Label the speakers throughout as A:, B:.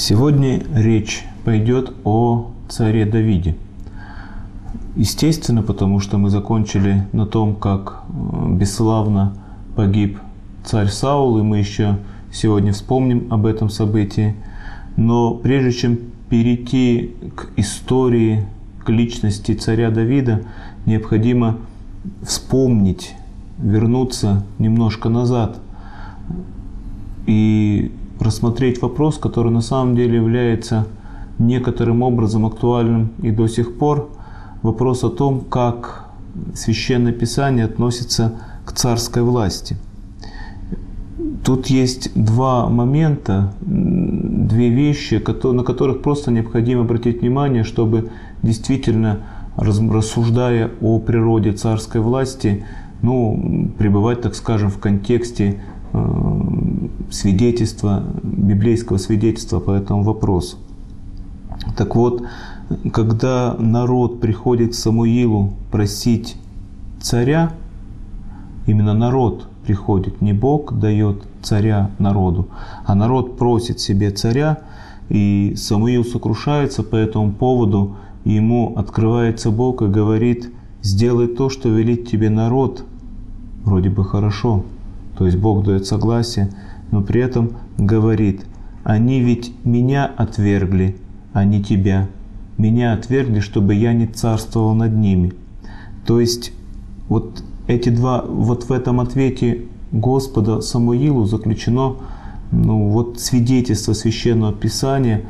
A: Сегодня речь пойдет о царе Давиде. Естественно, потому что мы закончили на том, как бесславно погиб царь Саул, и мы еще сегодня вспомним об этом событии. Но прежде чем перейти к истории, к личности царя Давида, необходимо вспомнить, вернуться немножко назад и рассмотреть вопрос, который на самом деле является некоторым образом актуальным и до сих пор. Вопрос о том, как Священное Писание относится к царской власти. Тут есть два момента, две вещи, на которых просто необходимо обратить внимание, чтобы действительно, рассуждая о природе царской власти, пребывать, так скажем, в контексте свидетельства, библейского свидетельства по этому вопросу. Так вот, когда народ приходит к Самуилу просить царя, именно народ приходит, не Бог дает царя народу, а народ просит себе царя, и Самуил сокрушается по этому поводу, и ему открывается Бог и говорит: «Сделай то, что велит тебе народ». Вроде бы хорошо, то есть Бог дает согласие, но при этом говорит: «Они ведь меня отвергли, а не тебя. Меня отвергли, чтобы я не царствовал над ними». То есть вот в этом ответе Господа Самуилу заключено свидетельство Священного Писания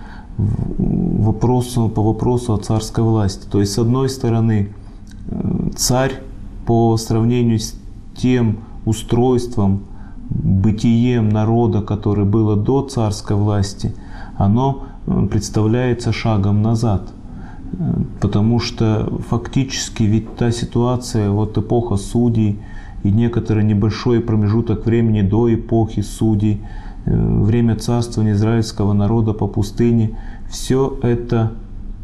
A: по вопросу о царской власти. То есть, с одной стороны, царь по сравнению с тем устройством, бытием народа, которое было до царской власти, оно представляется шагом назад. Потому что фактически ведь та ситуация, эпоха судей и некоторый небольшой промежуток времени до эпохи судей, время царствования израильского народа по пустыне, все это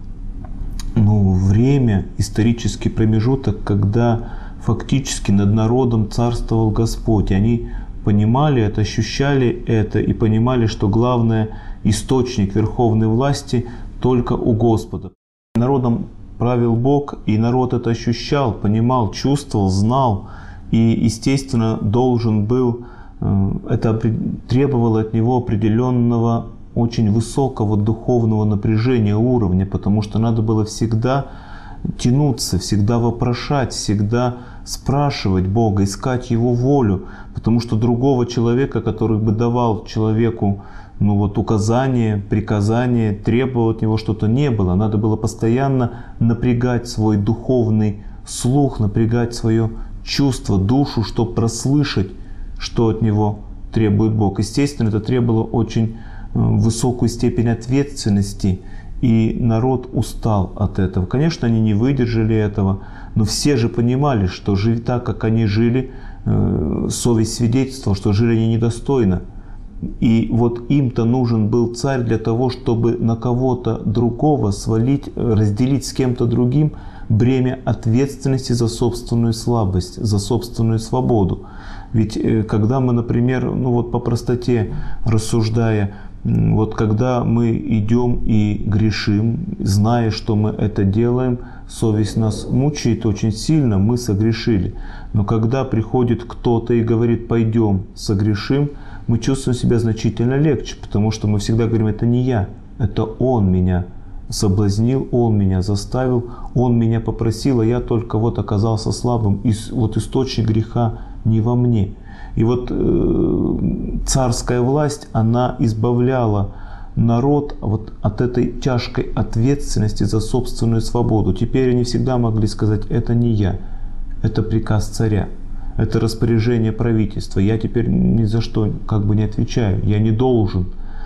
A: время, исторический промежуток, когда фактически над народом царствовал Господь. И они понимали это, ощущали это и понимали, что главный источник верховной власти только у Господа. Народом правил Бог, и народ это ощущал, понимал, чувствовал, знал, и, естественно, должен был, это требовало от него определенного, очень высокого духовного напряжения, уровня, потому что надо было всегда тянуться, всегда вопрошать, всегда спрашивать Бога, искать Его волю, потому что другого человека, который бы давал человеку указания, приказания, требовал от него что-то, не было. Надо было постоянно напрягать свой духовный слух, напрягать свое чувство, душу, чтобы прослышать, что от него требует Бог. Естественно, это требовало очень высокую степень ответственности, и народ устал от этого. Конечно, они не выдержали этого, но все же понимали, что жили так, как они жили, совесть свидетельствовала, что жили они недостойно. И им-то нужен был царь для того, чтобы на кого-то другого свалить, разделить с кем-то другим бремя ответственности за собственную слабость, за собственную свободу. Ведь когда мы, например, по простоте рассуждая, когда мы идем и грешим, зная, что мы это делаем, совесть нас мучает очень сильно, мы согрешили. Но когда приходит кто-то и говорит: «Пойдем, согрешим», мы чувствуем себя значительно легче, потому что мы всегда говорим: «Это не я, это Он меня соблазнил, Он меня заставил, Он меня попросил, а я только оказался слабым, и источник греха не во мне». И царская власть, она избавляла народ от этой тяжкой ответственности за собственную свободу. Теперь они всегда могли сказать: «Это не я, это приказ царя, это распоряжение правительства. Я теперь ни за что не отвечаю, я не должен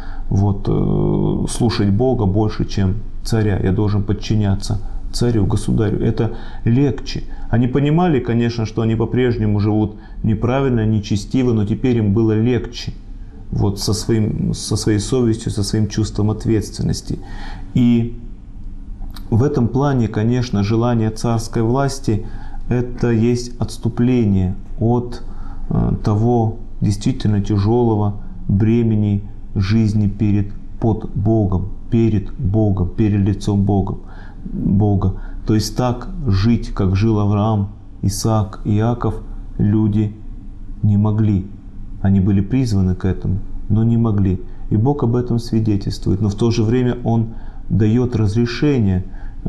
A: слушать Бога больше, чем царя, я должен подчиняться царю, государю». Это легче. Они понимали, конечно, что они по-прежнему живут неправильно, нечестиво, но теперь им было легче со своей совестью, со своим чувством ответственности. И в этом плане, конечно, желание царской власти – это есть отступление от того действительно тяжелого бремени жизни перед под Богом, перед Богом, перед лицом Бога. То есть так жить, как жил Авраам, Исаак, Иаков, люди не могли. Они были призваны к этому, но не могли. И Бог об этом свидетельствует. Но в то же время Он дает разрешение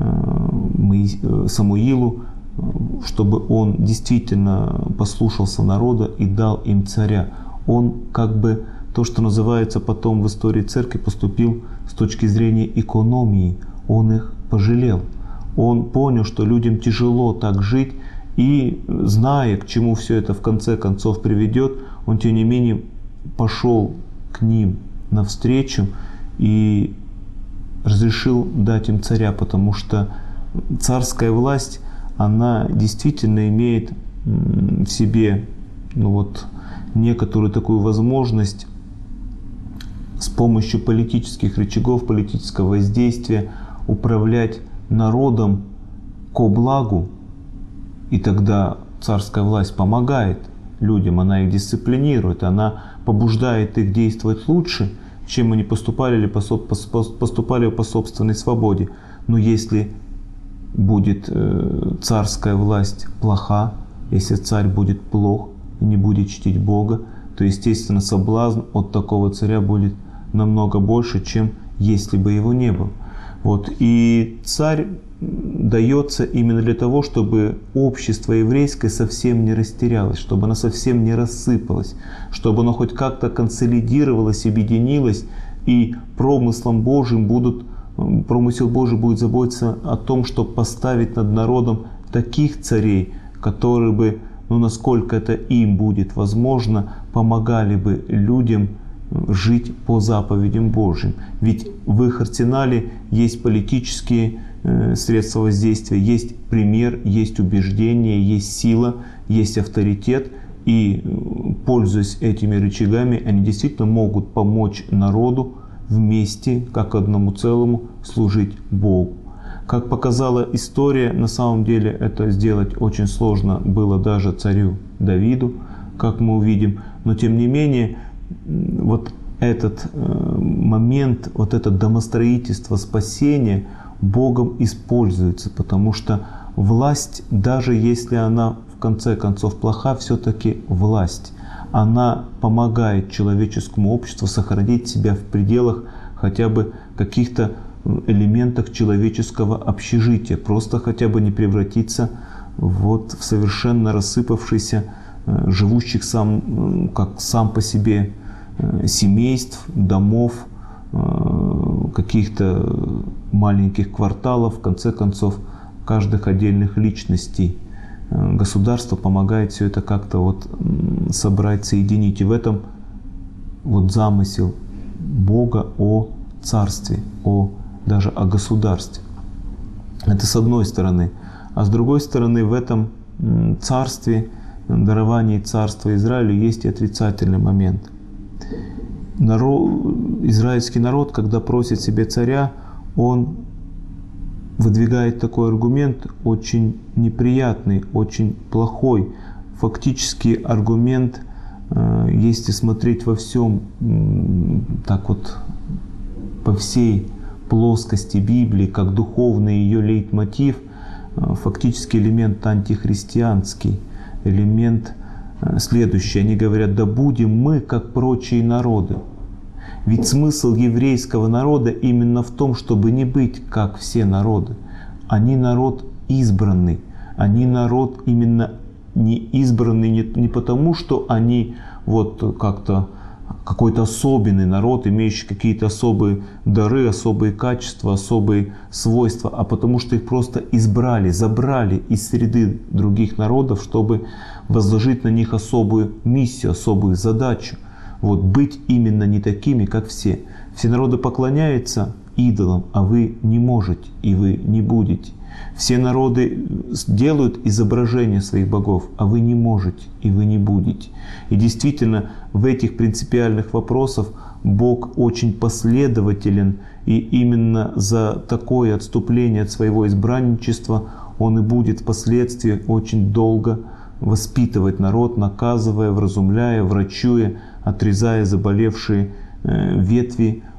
A: Самуилу, чтобы он действительно послушался народа и дал им царя. Он как бы то, что называется потом в истории церкви, поступил с точки зрения экономии. Он их пожалел. Он понял, что людям тяжело так жить, и зная, к чему все это в конце концов приведет, он тем не менее пошел к ним навстречу и разрешил дать им царя, потому что царская власть, она действительно имеет в себе некоторую такую возможность с помощью политических рычагов, политического воздействия управлять народом ко благу. И тогда царская власть помогает людям, она их дисциплинирует, она побуждает их действовать лучше, чем они поступали по собственной свободе. Но если будет царская власть плоха, если царь будет плох и не будет чтить Бога, то, естественно, соблазн от такого царя будет намного больше, чем если бы его не было. И царь дается именно для того, чтобы общество еврейское совсем не растерялось, чтобы оно совсем не рассыпалось, чтобы оно хоть как-то консолидировалось, объединилось, и промыслом Божьим промысел Божий будет заботиться о том, чтобы поставить над народом таких царей, которые бы, насколько это им будет возможно, помогали бы людям жить по заповедям Божьим. Ведь в их арсенале есть политические средства воздействия, есть пример, есть убеждение, есть сила, есть авторитет. И, пользуясь этими рычагами, они действительно могут помочь народу вместе, как одному целому, служить Богу. Как показала история, на самом деле это сделать очень сложно было даже царю Давиду, как мы увидим. Но тем не менее, этот момент, это домостроительство спасения Богом используется, потому что власть, даже если она в конце концов плоха, все-таки власть. Она помогает человеческому обществу сохранить себя в пределах хотя бы каких-то элементах человеческого общежития, просто хотя бы не превратиться в совершенно рассыпавшийся, живущих сам по себе семейств, домов, каких-то маленьких кварталов, в конце концов, каждых отдельных личностей. Государство помогает все это как-то собрать, соединить. И в этом замысел Бога о царстве, даже о государстве. Это с одной стороны. А с другой стороны, в этом царстве, даровании царства Израилю, есть и отрицательный момент. Израильский народ, когда просит себе царя, он выдвигает такой аргумент очень неприятный, очень плохой. Фактически аргумент, если смотреть во всем, по всей плоскости Библии, как духовный ее лейтмотив, фактически элемент антихристианский, элемент следующий. Они говорят: да будем мы, как прочие народы. Ведь смысл еврейского народа именно в том, чтобы не быть как все народы. Они народ избранный. Они народ именно не избранный не потому, что они как-то какой-то особенный народ, имеющий какие-то особые дары, особые качества, особые свойства, а потому что их просто избрали, забрали из среды других народов, чтобы возложить на них особую миссию, особую задачу. Быть именно не такими, как все. Все народы поклоняются идолам, а вы не можете, и вы не будете. Все народы делают изображения своих богов, а вы не можете, и вы не будете. И действительно, в этих принципиальных вопросах Бог очень последователен, и именно за такое отступление от своего избранничества Он и будет впоследствии очень долго воспитывать народ, наказывая, вразумляя, врачуя, отрезая заболевшие ветви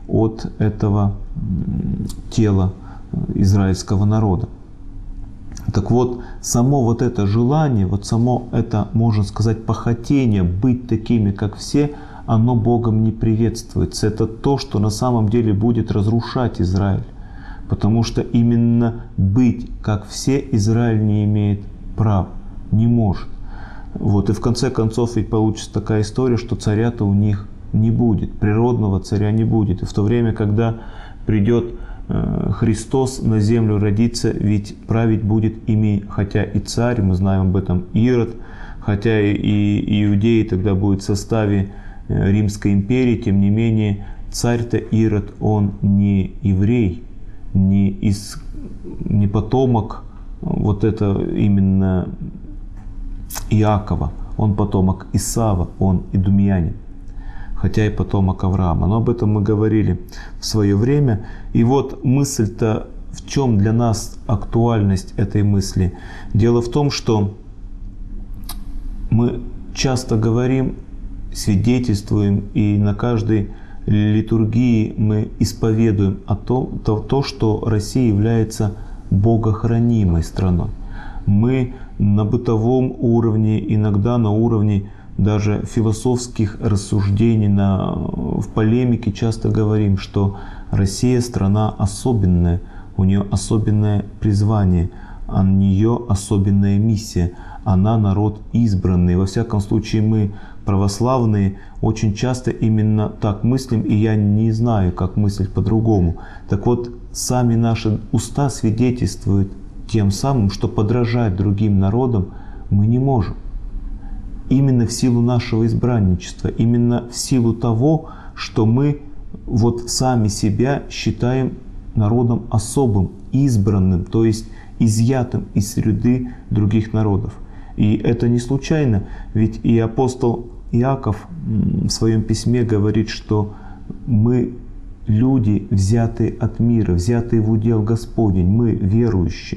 A: от этого тела израильского народа. Так вот, само вот это желание, вот само это, можно сказать, похотение быть такими, как все, оно Богом не приветствуется. Это то, что на самом деле будет разрушать Израиль. Потому что именно быть как все Израиль не имеет права, не может. Вот. И в конце концов ведь получится такая история, что царя-то у них не будет, природного царя не будет. И в то время, когда придет Христос на землю родится, ведь править будет ими, хотя и царь, мы знаем об этом, Ирод, хотя и иудеи тогда будут в составе Римской империи, тем не менее царь-то Ирод, он не еврей, не потомок вот это именно Иакова, он потомок Исава, он идумеянин, хотя и потомок Авраама. Но об этом мы говорили в свое время. И вот мысль-то, в чем для нас актуальность этой мысли? Дело в том, что мы часто говорим, свидетельствуем, и на каждой литургии мы исповедуем то, что Россия является богохранимой страной. Мы на бытовом уровне, иногда на уровне даже философских рассуждений, в полемике часто говорим, что Россия страна особенная, у нее особенное призвание, у нее особенная миссия, она народ избранный. Во всяком случае, мы, православные, очень часто именно так мыслим, и я не знаю, как мыслить по-другому. Так вот, сами наши уста свидетельствуют тем самым, что подражать другим народам мы не можем. Именно в силу нашего избранничества, именно в силу того, что мы вот сами себя считаем народом особым, избранным, то есть изъятым из среды других народов. И это не случайно, ведь и апостол Иаков в своем письме говорит, что мы люди, взятые от мира, взятые в удел Господень, мы верующие.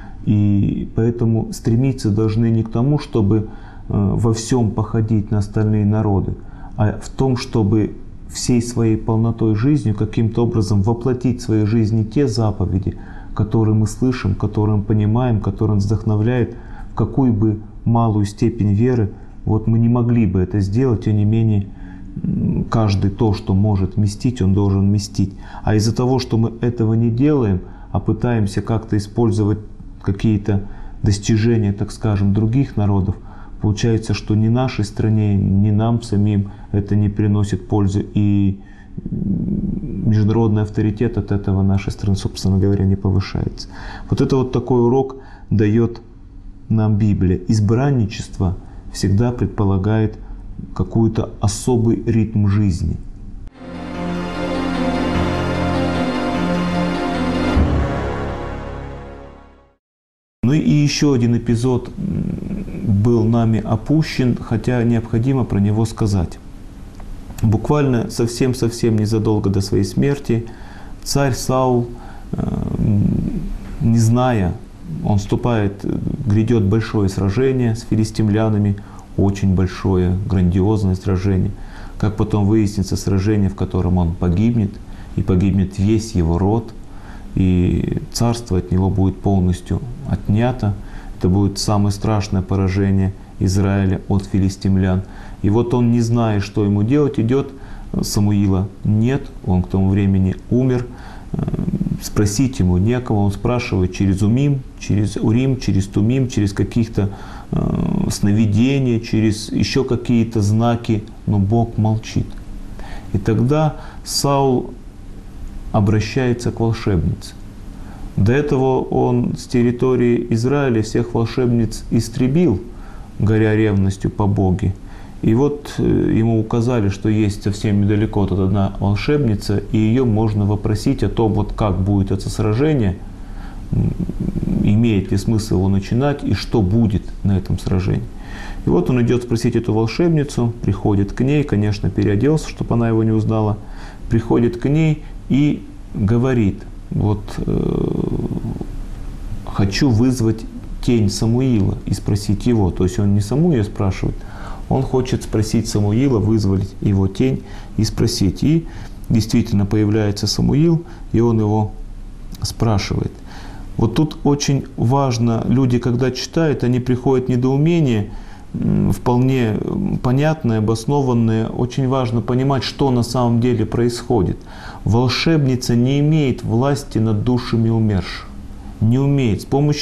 A: И поэтому стремиться должны не к тому, чтобы во всем походить на остальные народы, а в том, чтобы всей своей полнотой жизнью каким-то образом воплотить в своей жизни те заповеди, которые мы слышим, которые мы понимаем, которые нас вдохновляют, в какую бы малую степень веры, вот мы не могли бы это сделать, тем не менее, каждый то, что может вместить, он должен вместить. А из-за того, что мы этого не делаем, а пытаемся как-то использовать какие-то достижения, так скажем, других народов, получается, что ни нашей стране, ни нам самим это не приносит пользы, и международный авторитет от этого нашей страны, собственно говоря, не повышается. Вот это вот такой урок дает нам Библия. Избранничество всегда предполагает какой-то особый ритм жизни. Ну и еще один эпизод был нами опущен, хотя необходимо про него сказать. Буквально совсем незадолго до своей смерти царь Саул, не зная, он грядет большое сражение с филистимлянами, очень большое, грандиозное сражение. Как потом выяснится, сражение, в котором он погибнет, и погибнет весь его род, и царство от него будет полностью отнято. Это будет самое страшное поражение Израиля от филистимлян. И вот он, не зная, что ему делать, идет. Самуила нет, он к тому времени умер. Спросить ему некого, он спрашивает через Урим, через Тумим, через каких-то сновидения, через еще какие-то знаки, но Бог молчит. И тогда Саул обращается к волшебнице. До этого он с территории Израиля всех волшебниц истребил, горя ревностью по Боге. И вот ему указали, что есть совсем недалеко тут одна волшебница, и ее можно вопросить о том, вот как будет это сражение, имеет ли смысл его начинать и что будет на этом сражении. И вот он идет спросить эту волшебницу, приходит к ней, конечно, переоделся, чтобы она его не узнала, приходит к ней и говорит: вот хочу вызвать тень Самуила и спросить его. То есть он не саму ее спрашивает, он хочет спросить Самуила, вызвать его тень и спросить. И действительно появляется Самуил, и он его спрашивает. Вот тут очень важно, люди, когда читают, они приходят в недоумение, вполне понятное, обоснованное. Очень важно понимать, что на самом деле происходит. Волшебница не имеет власти над душами умерших. Не имеет.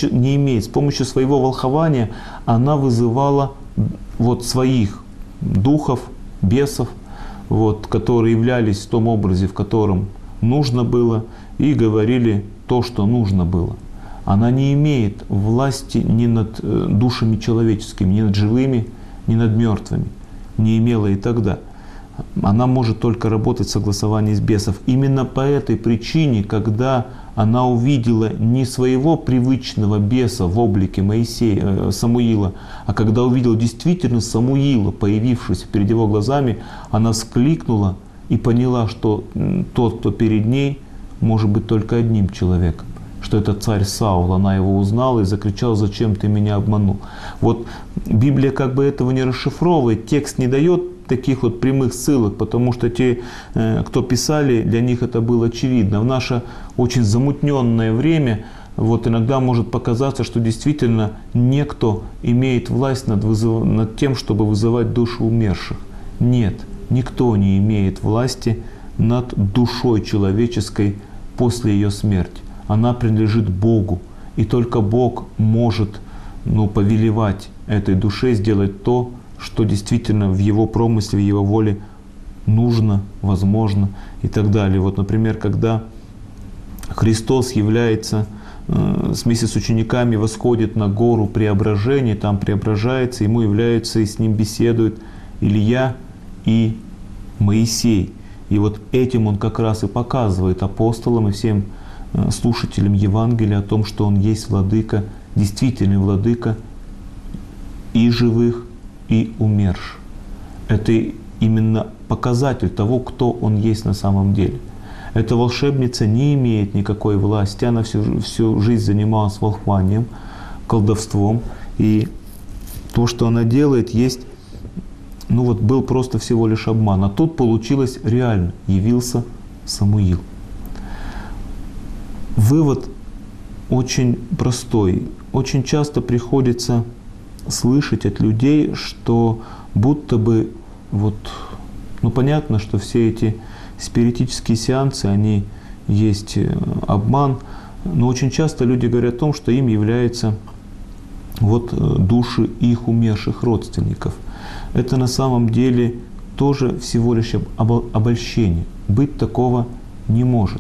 A: С помощью своего волхования она вызывала вот своих духов, бесов, вот, которые являлись в том образе, в котором нужно было, и говорили то, что нужно было. Она не имеет власти ни над душами человеческими, ни над живыми, ни над мертвыми. Не имела и тогда. Она может только работать в согласовании с бесов. Именно по этой причине, когда она увидела не своего привычного беса в облике Самуила, а когда увидела действительно Самуила, появившегося перед его глазами, она вскликнула и поняла, что тот, кто перед ней, может быть только одним человеком, что это царь Саул. Она его узнала и закричала: «Зачем ты меня обманул?» Вот Библия как бы этого не расшифровывает, текст не дает таких вот прямых ссылок, потому что те, кто писали, для них это было очевидно. В наше очень замутненное время вот иногда может показаться, что действительно некто имеет власть над тем, чтобы вызывать души умерших. Нет, никто не имеет власти над душой человеческой после ее смерти. Она принадлежит Богу, и только Бог может повелевать этой душе сделать то, что действительно в Его промысле, в Его воле нужно, возможно и так далее. Вот, например, когда Христос является вместе с учениками, восходит на гору преображения, там преображается, Ему являются и с Ним беседуют Илья и Моисей. И вот этим Он как раз и показывает апостолам и всем слушателям Евангелия о том, что Он есть владыка, действительный владыка и живых, и умерших. Это именно показатель того, кто Он есть на самом деле. Эта волшебница не имеет никакой власти, она всю жизнь занималась волхванием, колдовством, и то, что она делает, был просто всего лишь обман. А тут получилось реально, явился Самуил. Вывод очень простой. Очень часто приходится слышать от людей, что будто бы понятно, что все эти спиритические сеансы, они есть обман, но очень часто люди говорят о том, что им являются души их умерших родственников. Это на самом деле тоже всего лишь обольщение. Быть такого не может.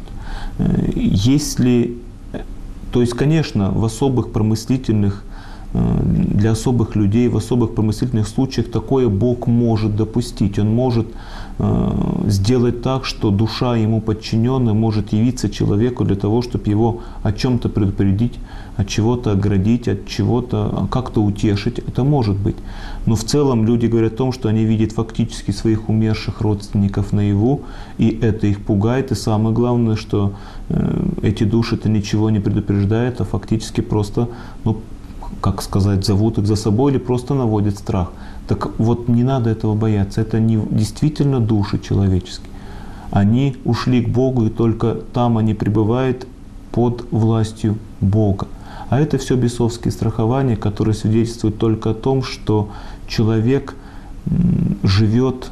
A: Конечно, в особых промыслительных, для особых людей, в особых промыслительных случаях такое Бог может допустить. Он может сделать так, что душа ему подчиненная может явиться человеку для того, чтобы его о чем-то предупредить, от чего-то оградить, от чего-то как-то утешить. Это может быть. Но в целом люди говорят о том, что они видят фактически своих умерших родственников наяву, и это их пугает. И самое главное, что эти души-то ничего не предупреждают, а фактически просто, зовут их за собой или просто наводят страх. Так вот, не надо этого бояться. Это не действительно души человеческие. Они ушли к Богу, и только там они пребывают под властью Бога. А это все бесовские страхования, которые свидетельствуют только о том, что человек живет,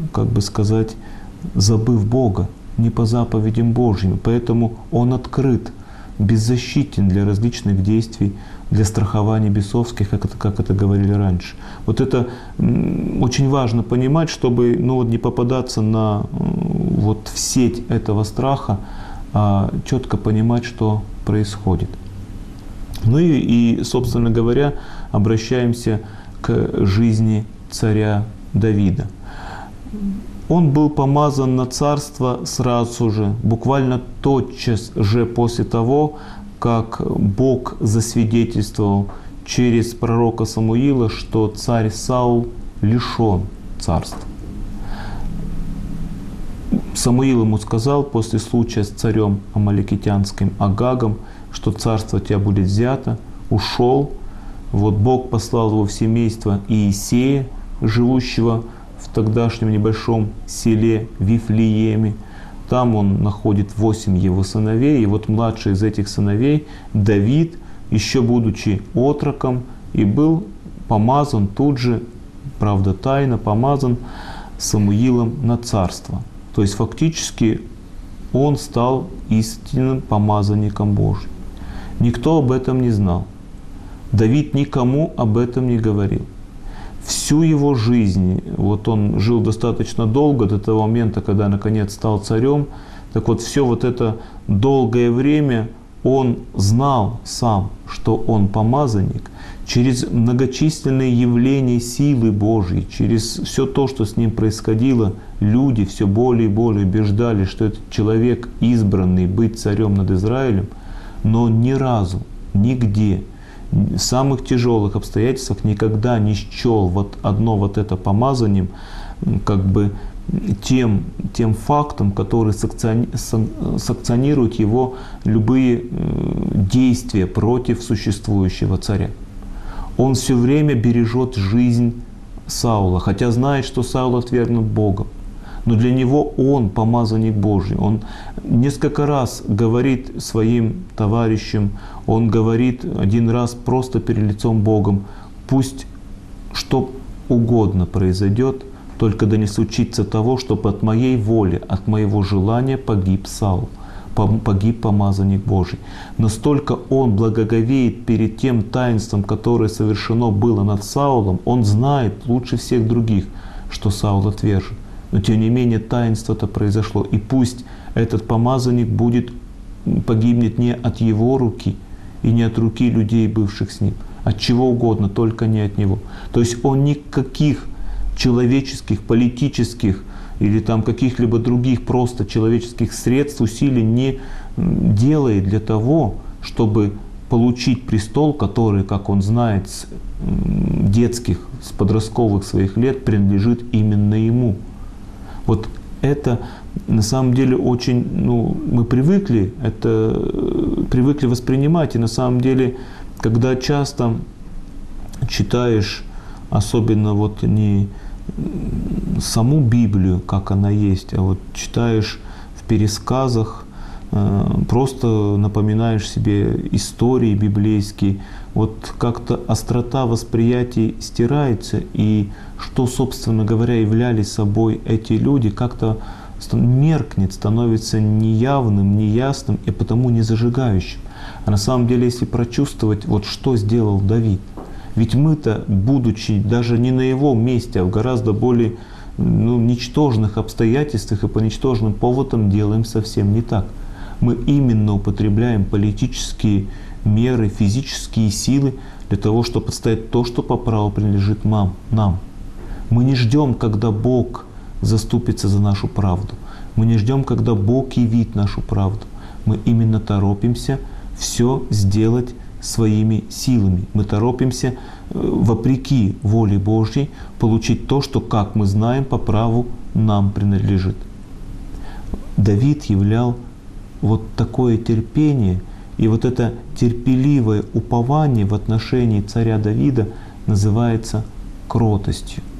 A: забыв Бога, не по заповедям Божьим. Поэтому он открыт, беззащитен для различных действий, для страхований бесовских, как это говорили раньше. Вот это очень важно понимать, чтобы не попадаться в сеть этого страха, а четко понимать, что происходит. Собственно говоря, обращаемся к жизни царя Давида. Он был помазан на царство сразу же, буквально тотчас же после того, как Бог засвидетельствовал через пророка Самуила, что царь Саул лишен царства. Самуил ему сказал после случая с царем амаликитянским Агагом, что царство тебя будет взято, ушел. Бог послал его в семейство Иисея, живущего в тогдашнем небольшом селе Вифлееме. Там он находит 8 его сыновей, и вот младший из этих сыновей, Давид, еще будучи отроком, и был помазан тут же, правда тайно, помазан Самуилом на царство. То есть фактически он стал истинным помазанником Божьим. Никто об этом не знал. Давид никому об этом не говорил. Всю его жизнь, вот он жил достаточно долго, до того момента, когда наконец стал царем, так вот все вот это долгое время он знал сам, что он помазанник, через многочисленные явления силы Божьей, через все то, что с ним происходило, люди все более и более убеждали, что этот человек избранный быть царем над Израилем, но ни разу, нигде, в самых тяжелых обстоятельствах никогда не счел вот одно вот это помазанием как бы тем фактом, который санкционирует его любые действия против существующего царя. Он все время бережет жизнь Саула, хотя знает, что Саул отвергнут Богом. Но для него он помазанник Божий. Он несколько раз говорит своим товарищам, он говорит один раз просто перед лицом Богом: пусть что угодно произойдет, только да не случится того, чтобы от моей воли, от моего желания погиб Саул, погиб помазанник Божий. Настолько он благоговеет перед тем таинством, которое совершено было над Саулом, он знает лучше всех других, что Саул отвержен. Но тем не менее таинство-то произошло. И пусть этот помазанник погибнет не от его руки и не от руки людей, бывших с ним, от чего угодно, только не от него. То есть он никаких человеческих, политических или там каких-либо других просто человеческих средств, усилий не делает для того, чтобы получить престол, который, как он знает, с детских, с подростковых своих лет принадлежит именно ему. Вот это на самом деле очень, мы привыкли воспринимать, и на самом деле, когда часто читаешь, особенно вот не саму Библию, как она есть, а вот читаешь в пересказах, просто напоминаешь себе истории библейские, вот как-то острота восприятия стирается, и что, собственно говоря, являлись собой эти люди, как-то меркнет, становится неявным, неясным и потому не зажигающим. А на самом деле, если прочувствовать, вот что сделал Давид, ведь мы-то, будучи даже не на его месте, а в гораздо более ничтожных обстоятельствах и по ничтожным поводам делаем совсем не так. Мы именно употребляем политические меры, физические силы для того, чтобы отстоять то, что по праву принадлежит нам. Мы не ждем, когда Бог заступится за нашу правду. Мы не ждем, когда Бог явит нашу правду. Мы именно торопимся все сделать своими силами. Мы торопимся, вопреки воле Божьей, получить то, что, как мы знаем, по праву нам принадлежит. Давид являл вот такое терпение, и вот это терпеливое упование в отношении царя Давида называется кротостью.